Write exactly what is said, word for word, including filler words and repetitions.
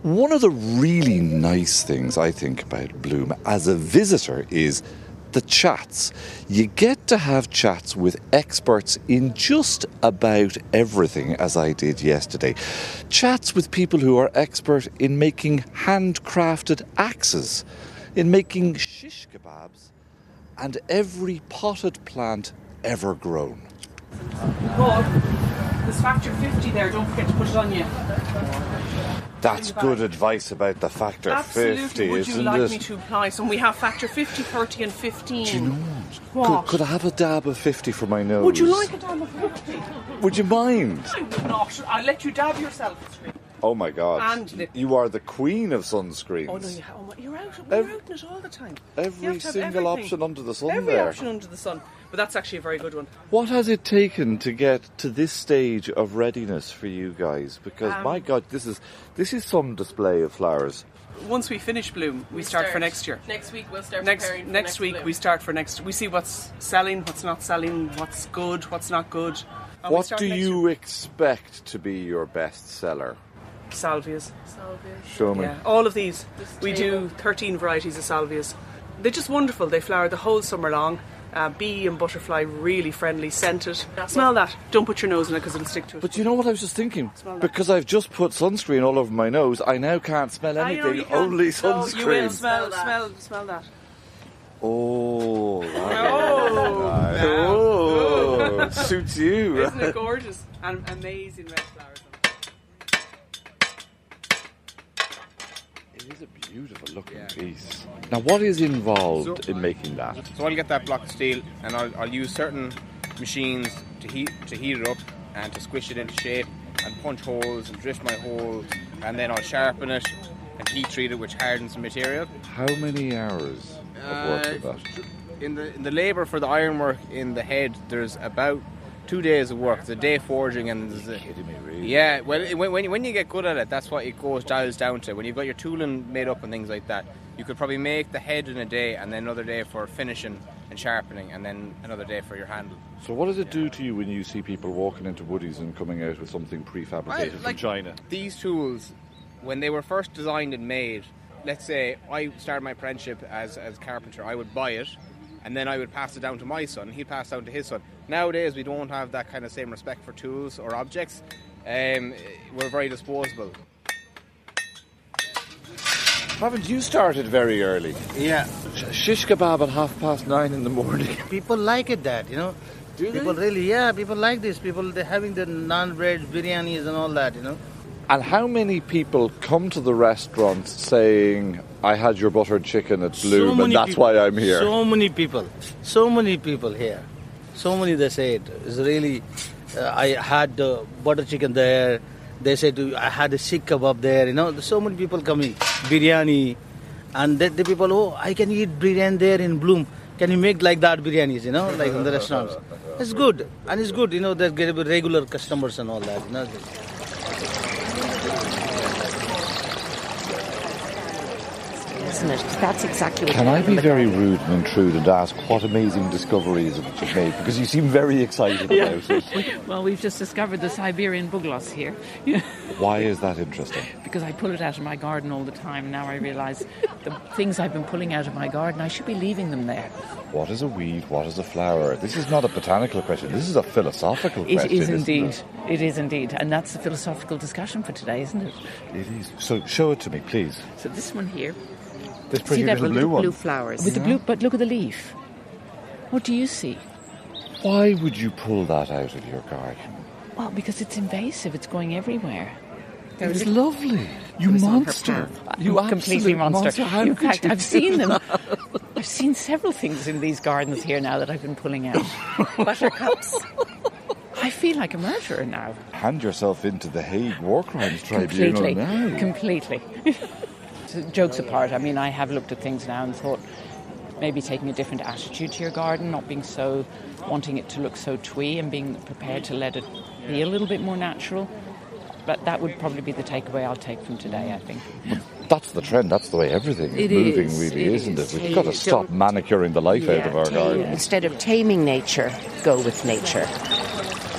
One of the really nice things I think about Bloom as a visitor is the chats. You get to have chats with experts in just about everything, as I did yesterday. Chats with people who are expert in making handcrafted axes, in making shish kebabs, and every potted plant ever grown. Paul, there's factor fifty there, don't forget to put it on you. That's good advice about the factor Absolutely. fifty, Would isn't you like it? me to apply some? We have factor fifty, thirty and fifteen. Do you know what? What? Could, could I have a dab of fifty for my nose? Would you like a dab of fifty? Would you mind? I would not. I'll let you dab yourself. Oh my God. And lip. You are the queen of sunscreens. Oh no, you ha- oh, you're out, you're Every- out in it all the time. Every You have to have single everything. option under the sun Every there. option under the sun. But that's actually a very good one. What has it taken to get to this stage of readiness for you guys? Because Um, my God, this is this is some display of flowers. Once we finish Bloom, we, start, for next year. Next week we'll start Next preparing for next next week Bloom. we start for next. We see what's selling, what's not selling, what's good, what's not good. And we What start do next you year. expect to be your best seller? Salvias? Salvia. Show me. Yeah, all of these. This We table. do thirteen varieties of salvias. They're just wonderful. They flower the whole summer long. Uh, bee and butterfly, really friendly, scented. Smell that. Don't put your nose in it because it'll stick to it. But you know what I was just thinking? Smell that. Because I've just put sunscreen all over my nose, I now can't smell I know anything, you can. only No, sunscreen. you will smell, Smell that. smell, smell that. Oh, that Oh, oh, suits you. isn't it gorgeous? And amazing red flowers. It is a beautiful looking piece. Now, what is involved So- in making that? So I'll get that block of steel and I'll, I'll use certain machines to heat to heat it up and to squish it into shape and punch holes and drift my holes, and then I'll sharpen it and heat treat it, which hardens the material. How many hours of work with Uh, that? In the in the labour for the ironwork in the head, there's about two days of work. There's a day forging and there's a, Kidding me, really? yeah. Well, it- when when when you get good at it, that's what it goes dials down to. When you've got your tooling made up and things like that, you could probably make the head in a day, and then another day for finishing and sharpening, and then another day for your handle. So what does it do to you when you see people walking into Woodies and coming out with something prefabricated Right, from like- China? These tools, when they were first designed and made, let's say I started my apprenticeship as as a carpenter, I would buy it, and then I would pass it down to my son. He'd pass it down to his son. Nowadays, we don't have that kind of same respect for tools or objects. Um, we're very disposable. Haven't you started very early? Yeah, Shish kebab at half past nine in the morning. people like it that, you know. Do they? People really, yeah, people like this. People, they're having the naan bread, biryanis and all that, you know. And how many people come to the restaurant saying, I had your buttered chicken at Bloom and many that's people, why I'm here? So many people, so many people here. So many they say it. It's really, uh, I had the butter chicken there. They said to- I had a sikh kebab there, you know. There's so many people coming, biryani. And the, the people, oh, I can eat biryani there in Bloom. Can you make like that biryanis, you know, like in the restaurants? It's good. And it's good, you know, they get regular customers and all that, you know. Isn't it? That's exactly what Can I be the very garden- rude and intrude and ask what amazing discoveries that you've made? Because you seem very excited about it. Well, we've just discovered the Siberian bugloss here. Why is that interesting? Because I pull it out of my garden all the time. Now I realise the things I've been pulling out of my garden, I should be leaving them there. What is a weed? What is a flower? This is not a botanical question. This is a philosophical It question. is isn't indeed. It? It is indeed. And that's the philosophical discussion for today, isn't it? It is. So show it to me, please. So this one here, This pretty that little little blue one. Blue flowers. with the blue, but look at the leaf. What do you see? Why would you pull that out of your garden? Well, because it's invasive. It's going everywhere. It's lovely. You was on her monster. path. You completely absolute monster. How In could fact, you I've do seen them. that? I've seen several things in these gardens here now that I've been pulling out. Buttercups. I feel like a murderer now. Hand yourself into the Hague War Crimes Tribunal Completely. now. Completely. So, jokes apart, I mean, I have looked at things now and thought maybe taking a different attitude to your garden, not being so, wanting it to look so twee and being prepared to let it be a little bit more natural. But that would probably be the takeaway I'll take from today, I think. That's the trend. That's the way everything is It moving, is, really, it isn't is. it? We've Hey, got to don't- stop manicuring the life out of our Tame- garden. Instead of taming nature, go with nature.